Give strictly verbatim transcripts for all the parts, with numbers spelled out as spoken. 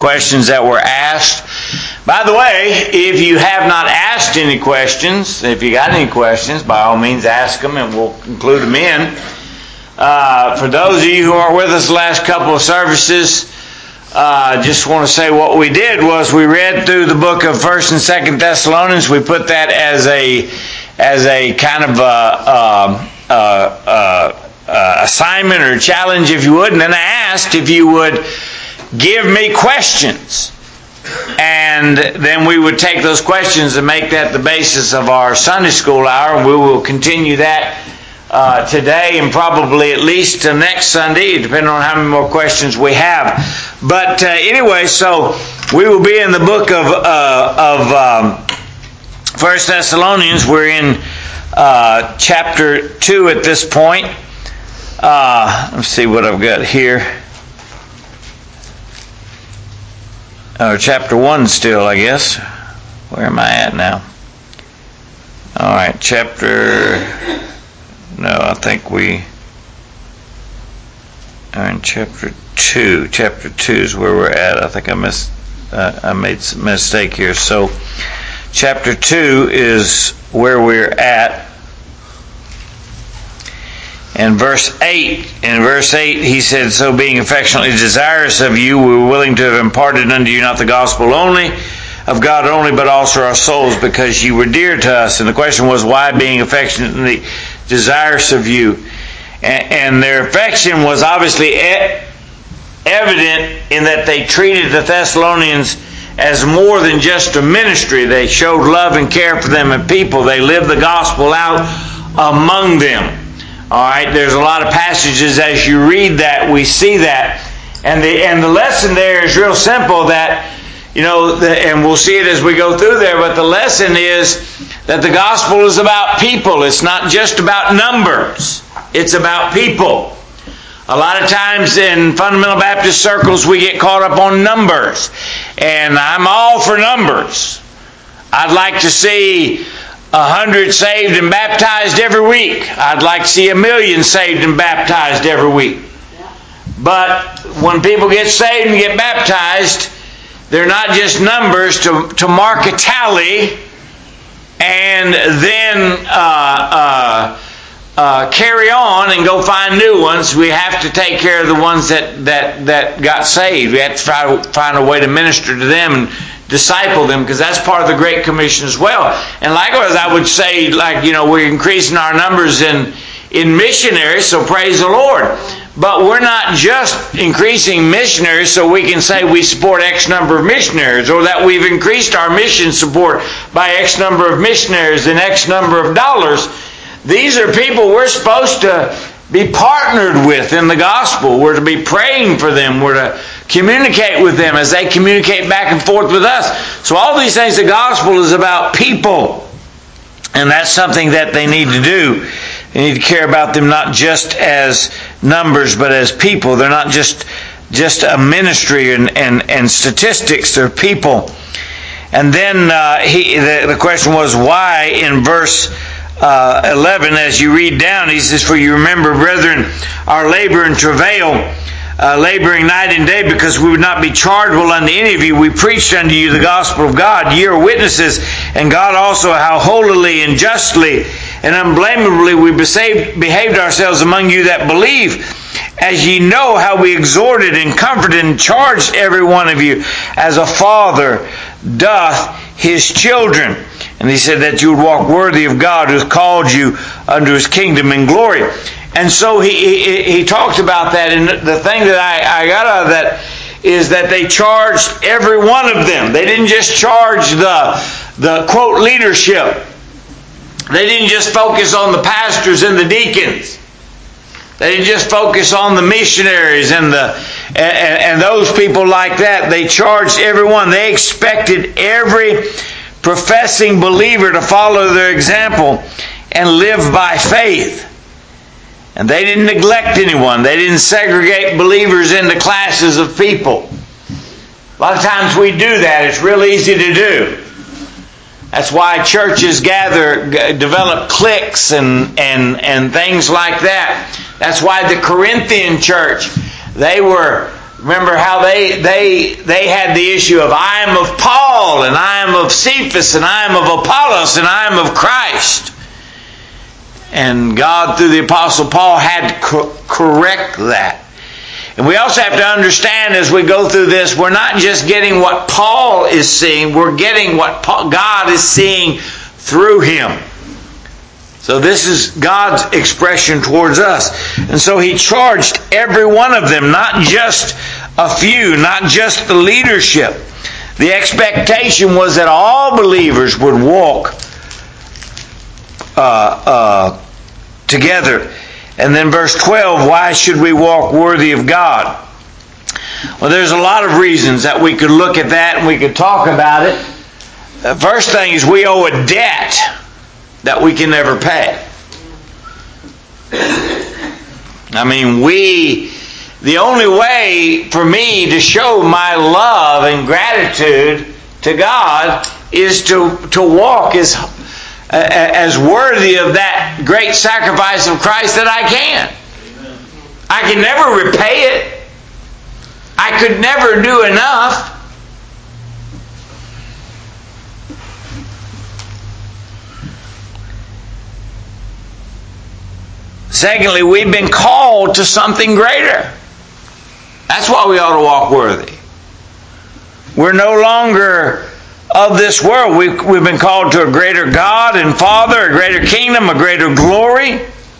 questions that were asked. By the way, if you have not asked any questions, if you got any questions, by all means ask them and we'll include them in. Uh, for those of you who are with us the last couple of services, I uh, just want to say what we did was we read through the book of First and Second Thessalonians. We put that as a as a kind of a, uh, uh, uh, uh, assignment or challenge, if you would, and then I asked if you would give me questions. And then we would take those questions and make that the basis of our Sunday school hour. And we will continue that uh, today and probably at least uh, next Sunday, depending on how many more questions we have. But uh, anyway, so we will be in the book of uh, of um, First Thessalonians. We're in uh, chapter two at this point. Uh, let's see what I've got here. Or chapter one still, I guess. Where am I at now? All right, chapter... No, I think we are in chapter two. Chapter two is where we're at. I think I missed... Uh, I made some mistake here. So, chapter two is where we're at. In verse eight, in verse eight, he said, "So being affectionately desirous of you, we were willing to have imparted unto you not the gospel only, of God only, but also our souls, because you were dear to us." And the question was, why being affectionately desirous of you? And, and their affection was obviously e- evident in that they treated the Thessalonians as more than just a ministry. They showed love and care for them and people. They lived the gospel out among them. All right, there's a lot of passages as you read that, we see that. And the and the lesson there is real simple, that, you know, the, and we'll see it as we go through there, but the lesson is that the gospel is about people. It's not just about numbers. It's about people. A lot of times in fundamental Baptist circles, we get caught up on numbers. And I'm all for numbers. I'd like to see a hundred saved and baptized every week. I'd like to see a million saved and baptized every week. But when people get saved and get baptized, they're not just numbers to, to mark a tally and then uh, uh, uh, carry on and go find new ones. We have to take care of the ones that, that, that got saved. We have to try to find a way to minister to them and disciple them, because that's part of the Great Commission as well. And likewise, I would say, like, you know, we're increasing our numbers in, in missionaries, so praise the Lord. But we're not just increasing missionaries so we can say we support X number of missionaries, or that we've increased our mission support by X number of missionaries and X number of dollars. These are people we're supposed to be partnered with in the gospel. We're to be praying for them. We're to communicate with them as they communicate back and forth with us. So all these things, the gospel is about people. And that's something that they need to do. They need to care about them not just as numbers, but as people. They're not just just a ministry and, and, and statistics. They're people. And then uh, he, the, the question was, why in verse uh, eleven, as you read down, he says, "For you remember, brethren, our labor and travail, Uh, laboring night and day, because we would not be chargeable unto any of you. We preached unto you the gospel of God. Ye are witnesses, and God also, how holily and justly and unblameably we behaved, behaved ourselves among you that believe, as ye know how we exhorted and comforted and charged every one of you, as a father doth his children." And he said that you would walk worthy of God, who has called you unto his kingdom and glory. And so he, he he talked about that, and the thing that I, I got out of that is that they charged every one of them. They didn't just charge the, the quote, leadership. They didn't just focus on the pastors and the deacons. They didn't just focus on the missionaries and the and, and those people like that. They charged everyone. They expected every professing believer to follow their example and live by faith. And they didn't neglect anyone. They didn't segregate believers into classes of people. A lot of times we do that. It's real easy to do. That's why churches gather, develop cliques and, and, and things like that. That's why the Corinthian church, they were Remember how they they they had the issue of I am of Paul, and I am of Cephas, and I am of Apollos, and I am of Christ. And God, through the Apostle Paul, had to co- correct that. And we also have to understand as we go through this, we're not just getting what Paul is seeing, we're getting what Paul, God is seeing through him. So this is God's expression towards us. And so he charged every one of them, not just a few, not just the leadership. The expectation was that all believers would walk uh, uh, together. And then verse twelve, why should we walk worthy of God? Well, there's a lot of reasons that we could look at that and we could talk about it. The first thing is we owe a debt that we can never pay. I mean, we, the only way for me to show my love and gratitude to God is to, to walk as, as worthy of that great sacrifice of Christ that I can. I can never repay it. I could never do enough. Secondly, we've been called to something greater. That's why we ought to walk worthy. We're no longer of this world. We've, we've been called to a greater God and Father, a greater kingdom, a greater glory.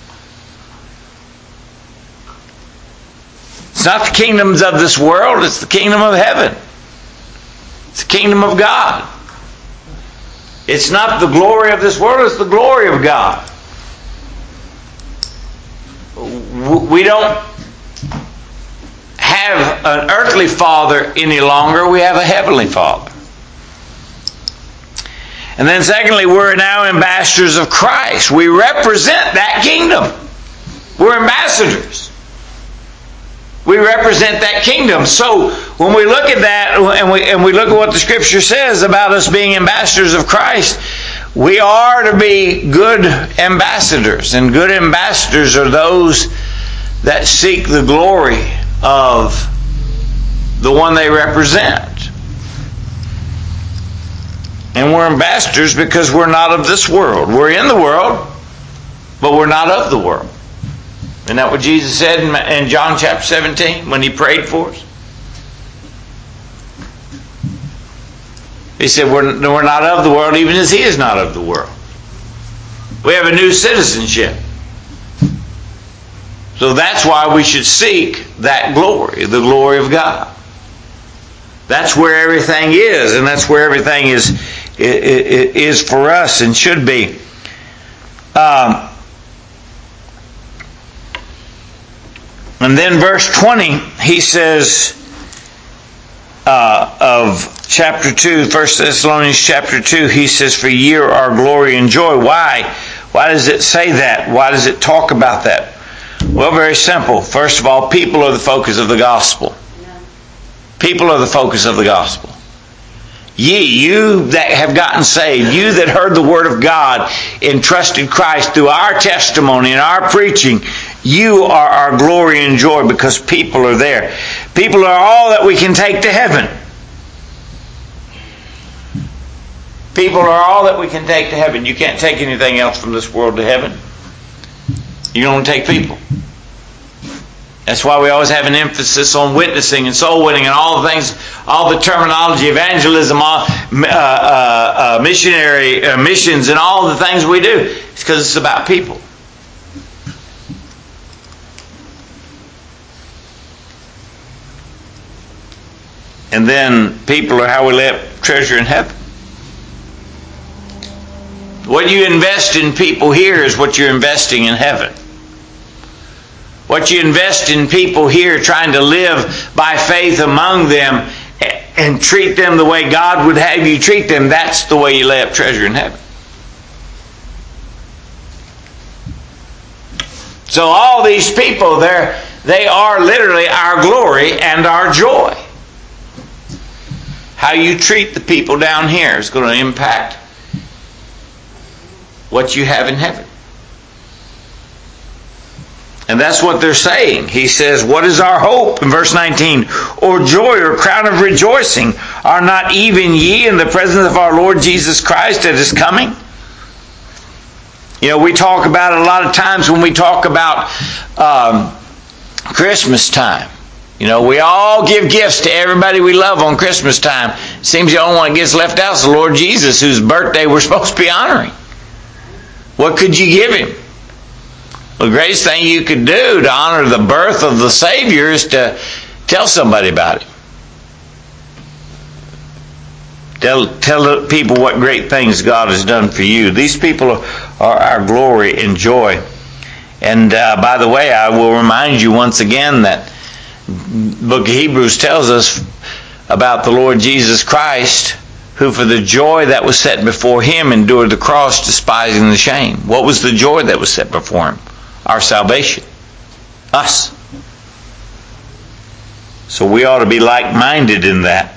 It's not the kingdoms of this world, it's the kingdom of heaven. It's the kingdom of God. It's not the glory of this world, it's the glory of God. We don't have an earthly father any longer. We have a heavenly Father. And then secondly, we're now ambassadors of Christ. We represent that kingdom. We're ambassadors. We represent that kingdom. So when we look at that and we, and we look at what the Scripture says about us being ambassadors of Christ, we are to be good ambassadors. And good ambassadors are those that seek the glory of the one they represent. And we're ambassadors because we're not of this world. We're in the world, but we're not of the world. Isn't that what Jesus said in John chapter seventeen when he prayed for us? He said, we're, we're not of the world even as he is not of the world. We have a new citizenship. So that's why we should seek that glory, the glory of God. That's where everything is, and that's where everything is is for us and should be. Um, and then verse twenty, he says uh, of chapter two, First Thessalonians chapter two, he says, "For ye are our glory and joy." Why? Why does it say that? Why does it talk about that? Well, very simple. First of all, people are the focus of the gospel. People are the focus of the gospel. Ye, you that have gotten saved, you that heard the word of God and trusted Christ through our testimony and our preaching, you are our glory and joy because people are there. People are all that we can take to heaven. People are all that we can take to heaven. You can't take anything else from this world to heaven. You can only take people. That's why we always have an emphasis on witnessing and soul winning and all the things, all the terminology, evangelism, all, uh, uh, uh, missionary uh, missions, and all the things we do. It's because it's about people. And then people are how we lay up treasure in heaven. What you invest in people here is what you're investing in heaven. What you invest in people here trying to live by faith among them and treat them the way God would have you treat them, that's the way you lay up treasure in heaven. So all these people, they're, they are literally our glory and our joy. How you treat the people down here is going to impact what you have in heaven. And that's what they're saying. He says, what is our hope? In verse nineteen, or joy or crown of rejoicing? Are not even ye in the presence of our Lord Jesus Christ that is coming? You know, we talk about it a lot of times when we talk about um, Christmas time. You know, we all give gifts to everybody we love on Christmas time. It seems the only one that gets left out is the Lord Jesus, whose birthday we're supposed to be honoring. What could you give him? The greatest thing you could do to honor the birth of the Savior is to tell somebody about him. Tell, tell people what great things God has done for you. These people are, are our glory and joy. And uh, by the way, I will remind you once again that the book of Hebrews tells us about the Lord Jesus Christ, who for the joy that was set before him endured the cross, despising the shame. What was the joy that was set before him? Our salvation. Us. So we ought to be like-minded in that.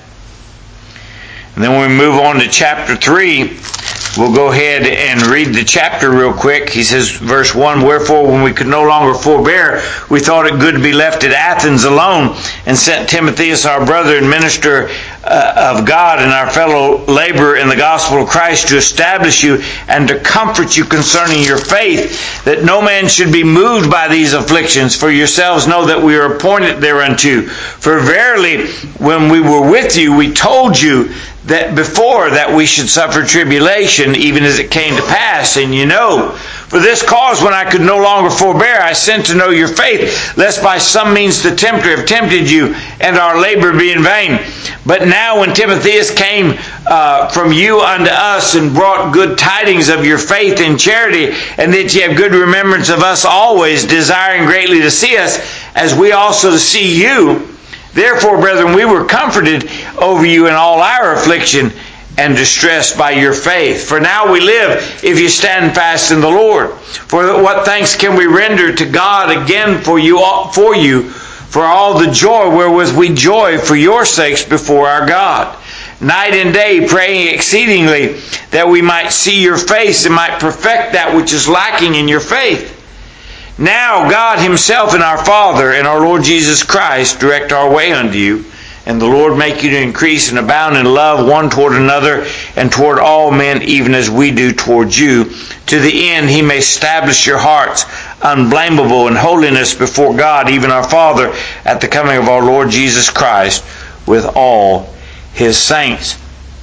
And then when we move on to chapter three, we'll go ahead and read the chapter real quick. He says, verse one, wherefore when we could no longer forbear, we thought it good to be left at Athens alone, and sent Timotheus our brother and minister uh, of God and our fellow laborer in the gospel of Christ, to establish you and to comfort you concerning your faith, that no man should be moved by these afflictions. For yourselves know that we are appointed thereunto. For verily, when we were with you, we told you that before that we should suffer tribulation, even as it came to pass. And you know, for this cause, when I could no longer forbear, I sent to know your faith, lest by some means the tempter have tempted you, and our labor be in vain. But now when Timotheus came uh, from you unto us, and brought good tidings of your faith and charity, and that ye have good remembrance of us always, desiring greatly to see us, as we also to see you, therefore, brethren, we were comforted over you in all our affliction and distressed by your faith. For now we live, if you stand fast in the Lord. For what thanks can we render to God again for you, for you, for all the joy wherewith we joy for your sakes before our God, night and day, praying exceedingly that we might see your face and might perfect that which is lacking in your faith. Now God himself and our Father and our Lord Jesus Christ direct our way unto you, and the Lord make you to increase and abound in love one toward another and toward all men, even as we do toward you, to the end he may establish your hearts unblameable in holiness before God, even our Father, at the coming of our Lord Jesus Christ with all his saints.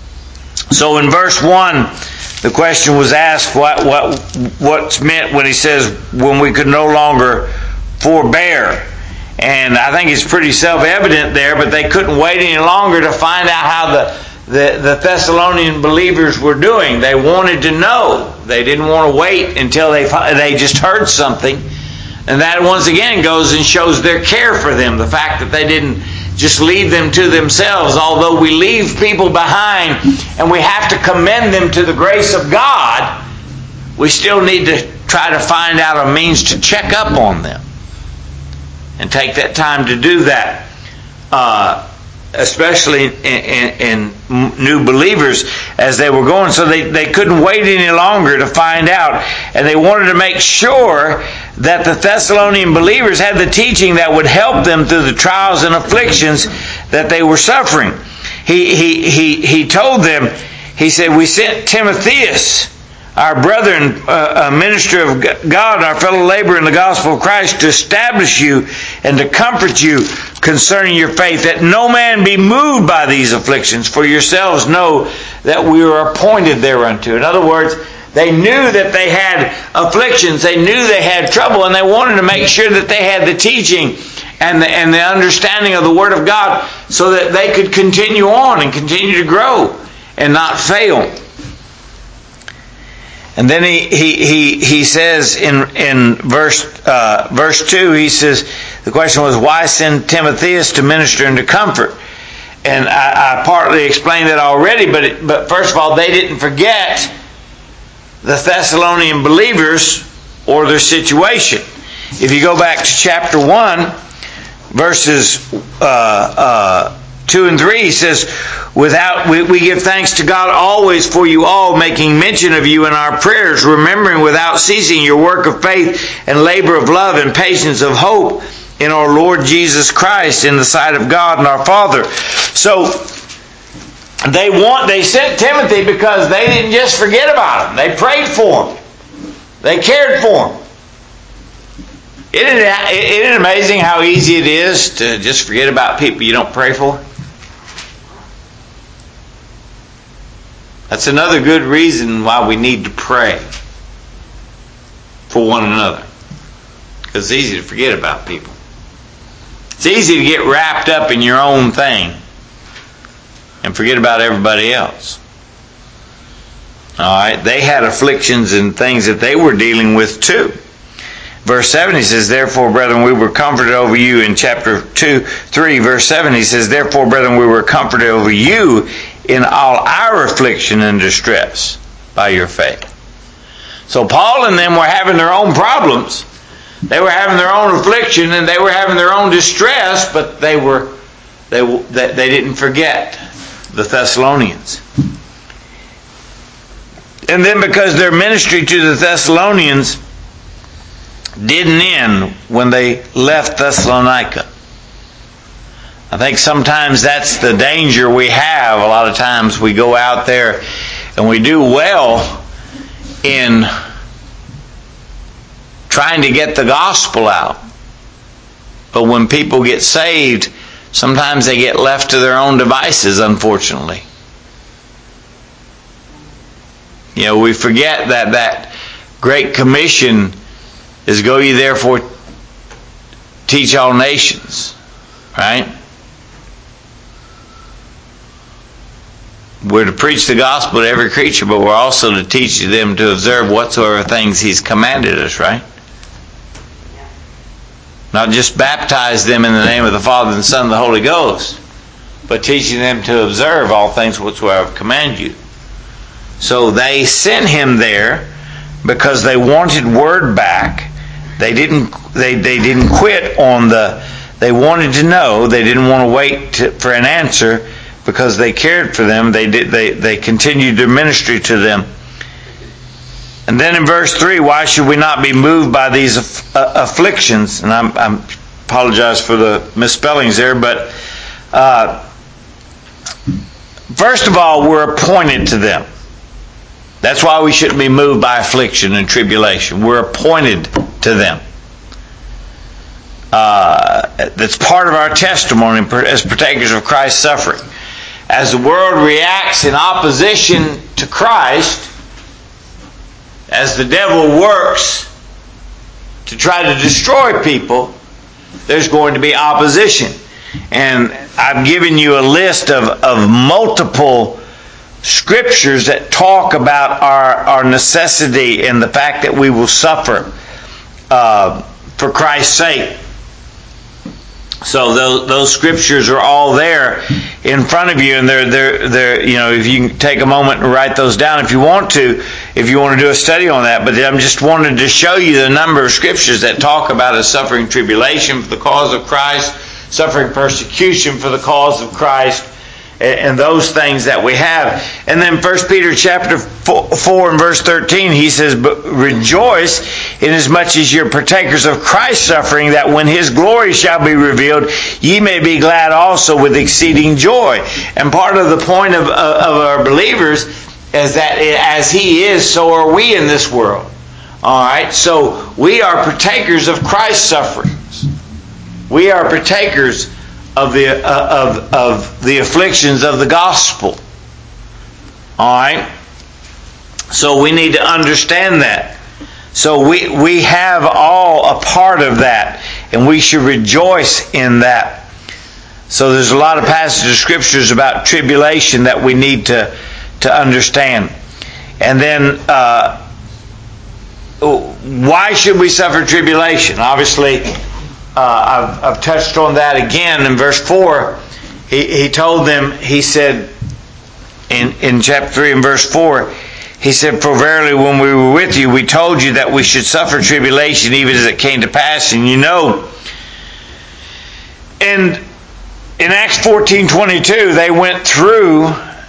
So in verse one, the question was asked, what what what's meant when he says, when we could no longer forbear. And I think it's pretty self-evident there, but they couldn't wait any longer to find out how the, the, the Thessalonian believers were doing. They wanted to know. They didn't want to wait until they they just heard something. And that once again goes and shows their care for them. The fact that they didn't just leave them to themselves. Although we leave people behind and we have to commend them to the grace of God, we still need to try to find out a means to check up on them and take that time to do that, uh, especially in, in, in new believers as they were going. So they, they couldn't wait any longer to find out, and they wanted to make sure that the Thessalonian believers had the teaching that would help them through the trials and afflictions that they were suffering. He, he, he, he told them, he said, we sent Timotheus, our brother and uh, a minister of God, our fellow laborer in the gospel of Christ, to establish you and to comfort you concerning your faith, that no man be moved by these afflictions, for yourselves know that we were appointed thereunto. In other words, they knew that they had afflictions, they knew they had trouble, and they wanted to make sure that they had the teaching and the, and the understanding of the Word of God so that they could continue on and continue to grow and not fail. And then he he he, he says in in verse uh, verse two, he says, the question was, why send Timotheus to minister and to comfort? And I, I partly explained that already, but it, but first of all, they didn't forget the Thessalonian believers or their situation. If you go back to chapter one, verses uh, uh, two and three, he says, Without we, we give thanks to God always for you all, making mention of you in our prayers, remembering without ceasing your work of faith and labor of love and patience of hope in our Lord Jesus Christ in the sight of God and our Father. So they want they sent Timothy because they didn't just forget about him. They prayed for him. They cared for him. Isn't it, isn't it amazing how easy it is to just forget about people you don't pray for? That's another good reason why we need to pray for one another. Because it's easy to forget about people. It's easy to get wrapped up in your own thing and forget about everybody else. Alright, they had afflictions and things that they were dealing with too. Verse seven, he says, Therefore, brethren, we were comforted over you. In chapter two, three, verse seven, he says, Therefore, brethren, we were comforted over you in all our affliction and distress by your faith. So Paul and them were having their own problems. They were having their own affliction and they were having their own distress, but they were they they didn't forget the Thessalonians. And then because their ministry to the Thessalonians didn't end when they left Thessalonica. I think sometimes that's the danger we have. A lot of times we go out there and we do well in trying to get the gospel out. But when people get saved, sometimes they get left to their own devices, unfortunately. You know, we forget that that Great Commission is go ye therefore teach all nations. Right? We're to preach the gospel to every creature, but we're also to teach them to observe whatsoever things He's commanded us, right? Not just baptize them in the name of the Father and the Son and the Holy Ghost, but teaching them to observe all things whatsoever I command you. So they sent him there because they wanted word back. They didn't. They they didn't quit on the. They wanted to know. They didn't want to wait to, for an answer because they cared for them. They did. They they continued their ministry to them. And then in verse three, why should we not be moved by these aff- uh, afflictions? And I'm, I'm apologize for the misspellings there, but uh, first of all, we're appointed to them. That's why we shouldn't be moved by affliction and tribulation. We're appointed to them. Uh, that's part of our testimony as partakers of Christ's suffering. As the world reacts in opposition to Christ, as the devil works to try to destroy people, there's going to be opposition. And I've given you a list of, of multiple scriptures that talk about our, our necessity and the fact that we will suffer uh, for Christ's sake. So those, those scriptures are all there in front of you, and they're they're they're you know, if you can take a moment and write those down if you want to, if you want to do a study on that. But I'm just wanted to show you the number of scriptures that talk about us suffering tribulation for the cause of Christ, suffering persecution for the cause of Christ, and those things that we have. And then First Peter chapter four and verse thirteen, he says, But rejoice inasmuch as you're partakers of Christ's suffering, that when His glory shall be revealed, ye may be glad also with exceeding joy. And part of the point of, of our believers is that as He is, so are we in this world. Alright, so we are partakers of Christ's sufferings. We are partakers of the uh, of of the afflictions of the gospel. All right. So we need to understand that. So we we have all a part of that, and we should rejoice in that. So there's a lot of passages of scriptures about tribulation that we need to to understand. And then uh, why should we suffer tribulation? Obviously, Uh, I've, I've touched on that again in verse four. He, he told them, he said, in, in chapter three and verse four, he said, For verily when we were with you, we told you that we should suffer tribulation even as it came to pass. And you know, and in Acts fourteen twenty-two, they went through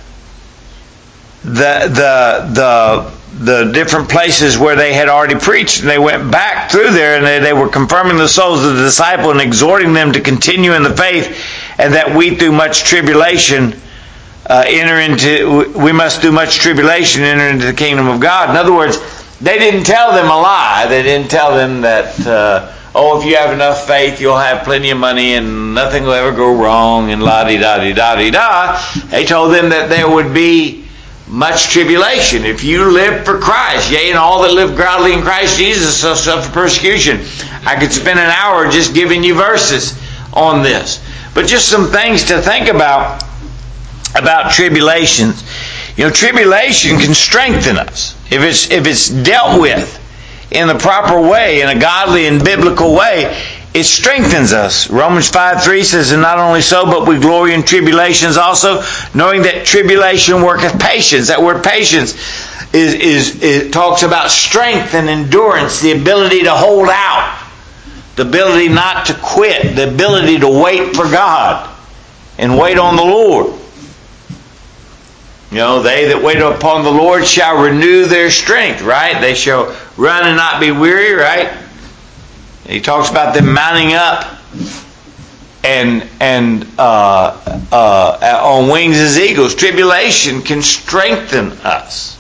the the the the different places where they had already preached, and they went back through there, and they, they were confirming the souls of the disciple and exhorting them to continue in the faith, and that we through much tribulation uh, enter into we must through much tribulation enter into the kingdom of God. In other words, they didn't tell them a lie. They didn't tell them that uh, oh, if you have enough faith, you'll have plenty of money and nothing will ever go wrong and la-di-da-di-da-di-da. They told them that there would be much tribulation. If you live for Christ, yea, and all that live godly in Christ Jesus shall suffer persecution. I could spend an hour just giving you verses on this. But just some things to think about, about tribulations. You know, tribulation can strengthen us if it's if it's dealt with in the proper way, in a godly and biblical way. It strengthens us. Romans five three says, and not only so, but we glory in tribulations also, knowing that tribulation worketh patience. That word patience is, is, it talks about strength and endurance, the ability to hold out, the ability not to quit, the ability to wait for God and wait on the Lord. You know, they that wait upon the Lord shall renew their strength, right? They shall run and not be weary, right? He talks about them mounting up and and uh, uh, on wings as eagles. Tribulation can strengthen us.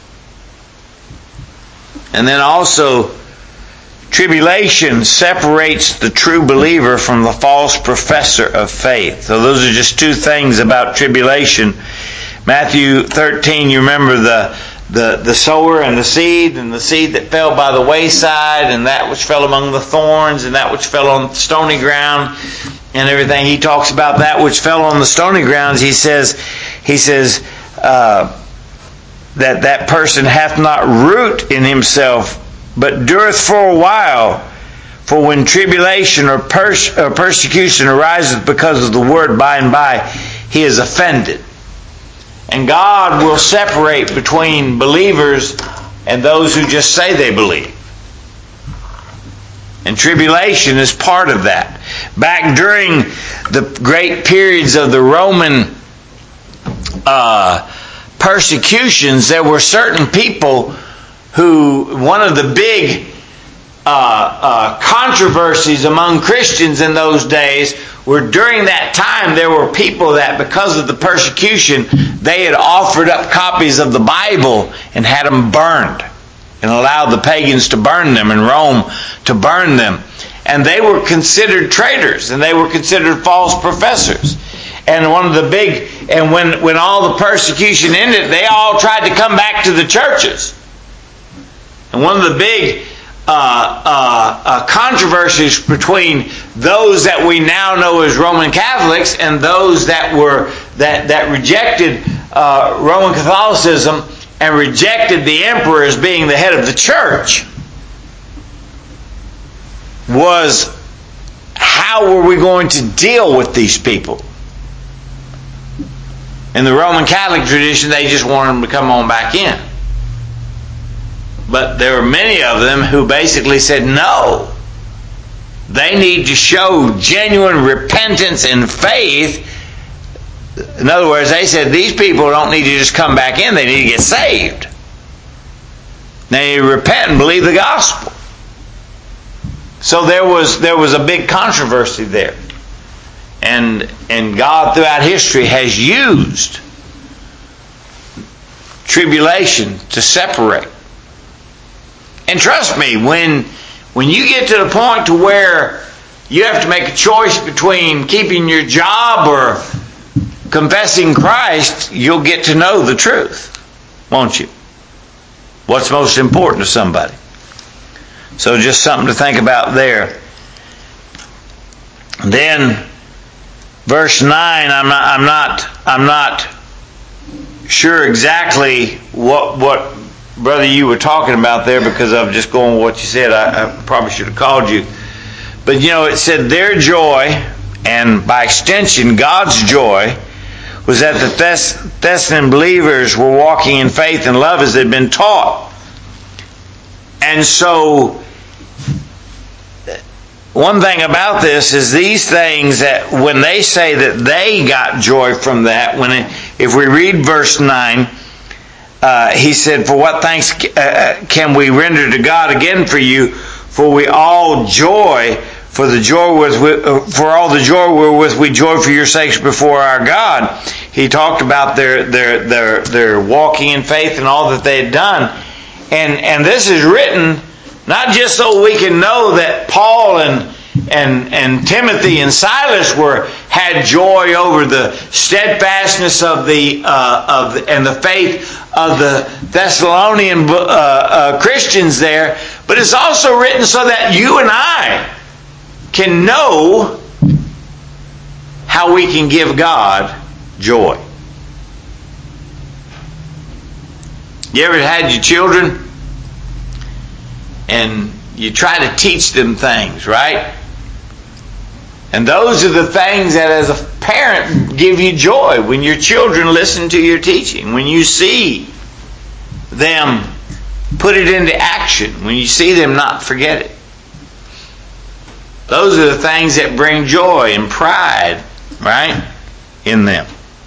And then also, tribulation separates the true believer from the false professor of faith. So those are just two things about tribulation. Matthew thirteen, you remember the The, the sower and the seed, and the seed that fell by the wayside, and that which fell among the thorns, and that which fell on stony ground, and everything. He talks about that which fell on the stony grounds. He says, he says uh, that that person hath not root in himself, but dureth for a while. For when tribulation or, pers- or persecution arises because of the word, by and by he is offended. And God will separate between believers and those who just say they believe. And tribulation is part of that. Back during the great periods of the Roman uh, persecutions, there were certain people who, one of the big uh, uh, controversies among Christians in those days were during that time there were people that because of the persecution they had offered up copies of the Bible and had them burned and allowed the pagans to burn them and Rome to burn them. And they were considered traitors and they were considered false professors. And one of the big, and when, when all the persecution ended, they all tried to come back to the churches. And one of the big Uh, uh, uh, controversies between those that we now know as Roman Catholics and those that were that that rejected uh, Roman Catholicism and rejected the emperor as being the head of the church was, how were we going to deal with these people? In the Roman Catholic tradition, they just wanted them to come on back in. But there were many of them who basically said no. They need to show genuine repentance and faith. In other words, they said these people don't need to just come back in. They need to get saved. They need to repent and believe the gospel. So there was there was a big controversy there. And, and God throughout history has used tribulation to separate. And trust me, when when you get to the point to where you have to make a choice between keeping your job or confessing Christ, you'll get to know the truth, won't you? What's most important to somebody. So just something to think about there. Then verse nine, I'm not I'm not I'm not sure exactly what what brother you were talking about there, because I'm just going with what you said. I, I probably should have called you. But you know, it said their joy, and by extension God's joy, was that the Thess- Thessalonian believers were walking in faith and love as they'd been taught. And so one thing about this is these things that when they say that they got joy from that, when it, if we read verse nine, uh, he said, "For what thanks uh, can we render to God again for you? For we all joy, for the joy with for all the joy wherewith we joy for your sakes before our God." He talked about their their their their walking in faith and all that they had done, and and this is written not just so we can know that Paul and and and Timothy and Silas were had joy over the steadfastness of the uh, of the, and the faith of the Thessalonian uh, uh, Christians there, but it's also written so that you and I can know how we can give God joy. You ever had your children and you try to teach them things, right? And those are the things that as a parent give you joy, when your children listen to your teaching, when you see them put it into action, when you see them not forget it. Those are the things that bring joy and pride, right, in them.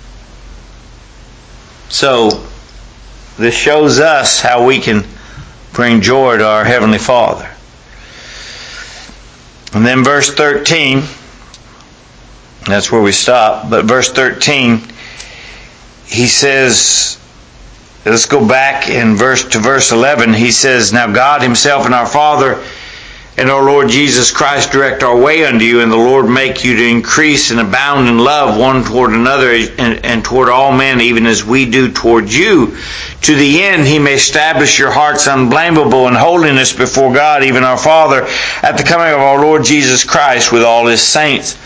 So this shows us how we can bring joy to our Heavenly Father. And then verse thirteen, that's where we stop, but verse thirteen, he says, let's go back in verse to verse eleven. He says, "Now God himself and our Father and our Lord Jesus Christ direct our way unto you, and the Lord make you to increase and abound in love one toward another and, and toward all men, even as we do toward you, to the end he may establish your hearts unblameable in holiness before God, even our Father, at the coming of our Lord Jesus Christ with all his saints."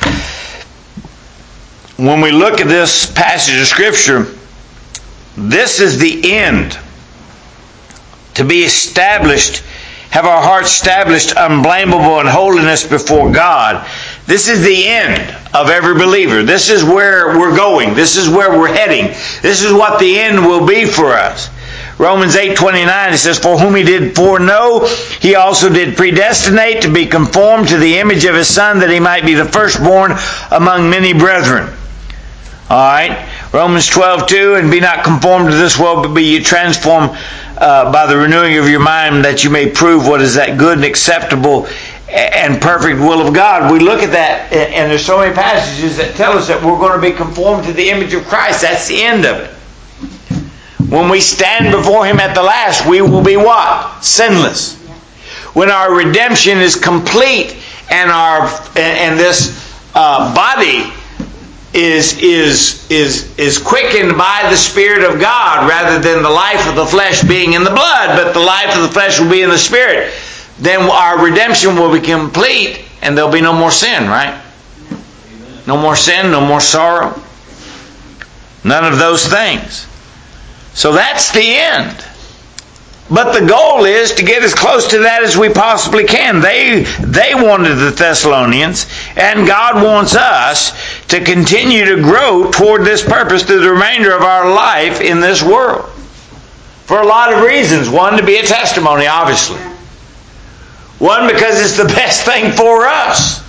When we look at this passage of Scripture, this is the end. To be established, have our hearts established unblameable in holiness before God. This is the end of every believer. This is where we're going. This is where we're heading. This is what the end will be for us. Romans eight twenty-nine, it says, "For whom he did foreknow, he also did predestinate to be conformed to the image of his Son, that he might be the firstborn among many brethren." All right. Romans twelve two, "And be not conformed to this world, but be ye transformed uh, by the renewing of your mind, that you may prove what is that good and acceptable and perfect will of God." We look at that, and there's so many passages that tell us that we're going to be conformed to the image of Christ. That's the end of it. When we stand before him at the last, we will be what? Sinless. When our redemption is complete and our and this uh, body is is is is quickened by the Spirit of God, rather than the life of the flesh being in the blood, but the life of the flesh will be in the Spirit, then our redemption will be complete and there'll be no more sin, right? No more sin, no more sorrow. None of those things. So that's the end. But the goal is to get as close to that as we possibly can. They they wanted the Thessalonians, and God wants us to continue to grow toward this purpose through the remainder of our life in this world. For a lot of reasons. One, to be a testimony, obviously. One, because it's the best thing for us.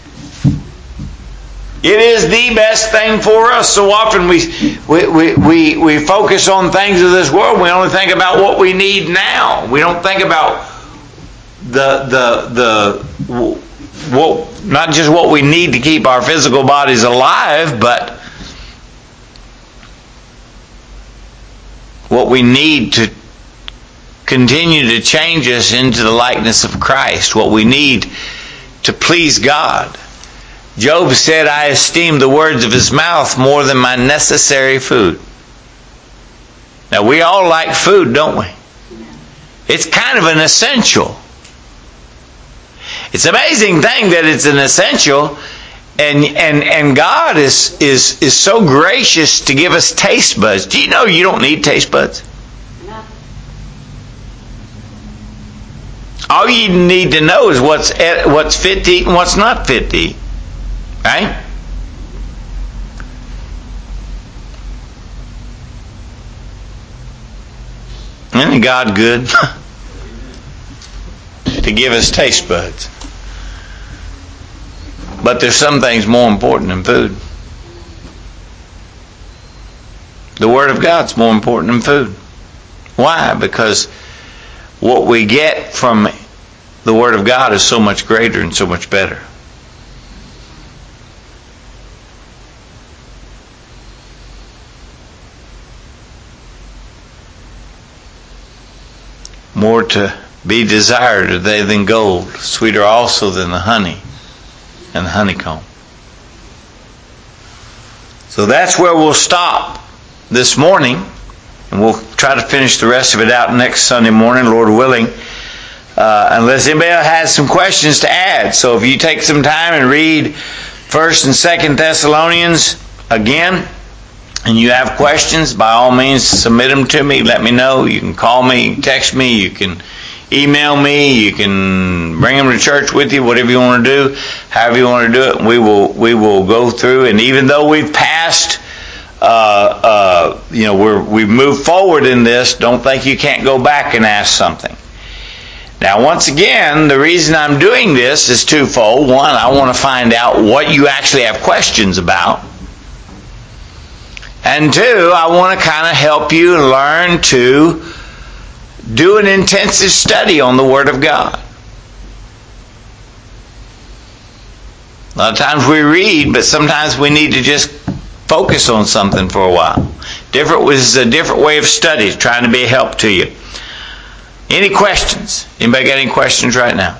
It is the best thing for us. So often we, we, we, we, we focus on things of this world. We only think about what we need now. We don't think about the the the what, not just what we need to keep our physical bodies alive, but what we need to continue to change us into the likeness of Christ. What we need to please God. Job said, "I esteem the words of his mouth more than my necessary food." Now, we all like food, don't we? It's kind of an essential. It's an amazing thing that it's an essential, and and and God is is is so gracious to give us taste buds. Do you know you don't need taste buds? No. All you need to know is what's what's fit to eat and what's not fit to eat. Right? Isn't God good to give us taste buds? But there's some things more important than food. The Word of God's more important than food. Why? Because what we get from the Word of God is so much greater and so much better. More to be desired are they than gold, sweeter also than the honey and the honeycomb. So that's where we'll stop this morning, and we'll try to finish the rest of it out next Sunday morning, Lord willing, uh, unless anybody else has some questions to add. So if you take some time and read First and Second Thessalonians again, and you have questions, by all means submit them to me. Let me know. You can call me, text me, you can email me, you can bring them to church with you, whatever you want to do, however you want to do it. We will we will go through, and even though we've passed, uh, uh, you know, we're we've moved forward in this, don't think you can't go back and ask something. Now, once again, the reason I'm doing this is twofold. One, I want to find out what you actually have questions about. And two, I want to kind of help you learn to do an intensive study on the Word of God. A lot of times we read, but sometimes we need to just focus on something for a while. Different was a different way of study, trying to be a help to you. Any questions? Anybody got any questions right now?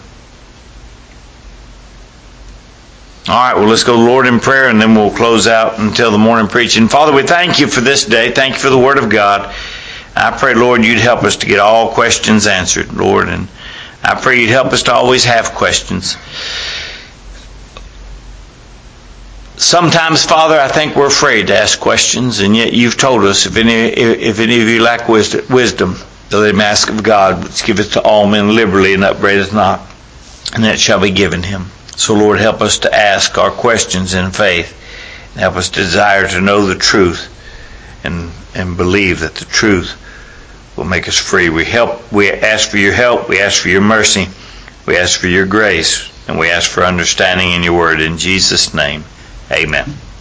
All right, well, let's go to the Lord in prayer, and then we'll close out until the morning preaching. Father, we thank you for this day. Thank you for the Word of God. I pray, Lord, you'd help us to get all questions answered, Lord, and I pray you'd help us to always have questions. Sometimes, Father, I think we're afraid to ask questions, and yet you've told us if any if any of you lack wisdom, let him ask of God, which giveth to all men liberally and upbraideth not, and that shall be given him. So, Lord, help us to ask our questions in faith, and help us to desire to know the truth, and and believe that the truth will make us free. We help. We ask for your help. We ask for your mercy. We ask for your grace, and we ask for understanding in your word. In Jesus' name, amen.